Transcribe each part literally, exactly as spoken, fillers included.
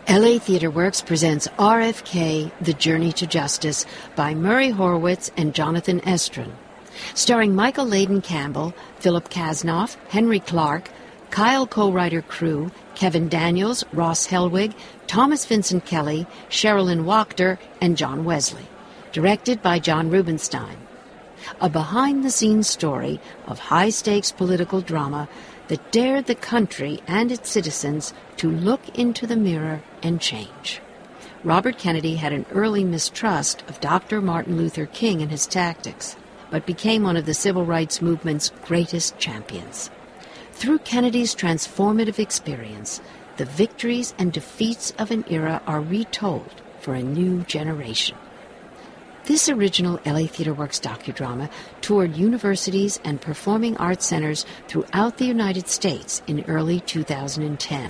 L A Theatre Works presents R F K, The Journey to Justice by Murray Horowitz and Jonathan Estrin. Starring Michael Layden Campbell, Philip Kasnoff, Henry Clark, Kyle Co-Writer Crew, Kevin Daniels, Ross Helwig, Thomas Vincent Kelly, Sherilyn Wachter, and John Wesley. Directed by John Rubinstein. A behind-the-scenes story of high-stakes political drama that dared the country and its citizens to look into the mirror and change. Robert Kennedy had an early mistrust of Doctor Martin Luther King and his tactics, but became one of the civil rights movement's greatest champions. Through Kennedy's transformative experience, the victories and defeats of an era are retold for a new generation. This original L A Theatre Works docudrama toured universities and performing arts centers throughout the United States in early two thousand ten.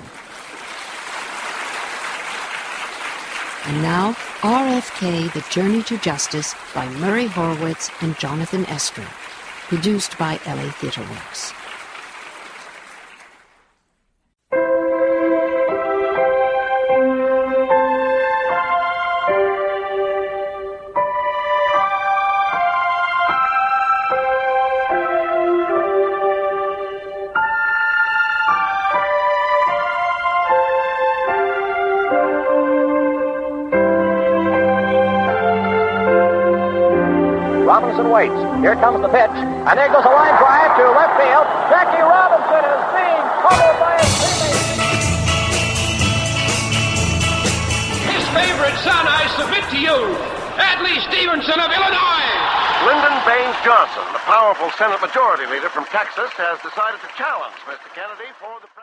And now, R F K, The Journey to Justice by Murray Horowitz and Jonathan Estrin, produced by L A Theatre Works. Robinson waits. Here comes the pitch. And there goes a line drive to left field. Jackie Robinson is being pummeled by his teammates. His favorite son, I submit to you, Adlai Stevenson of Illinois. Lyndon Baines Johnson, the powerful Senate Majority Leader from Texas, has decided to challenge Mister Kennedy for the...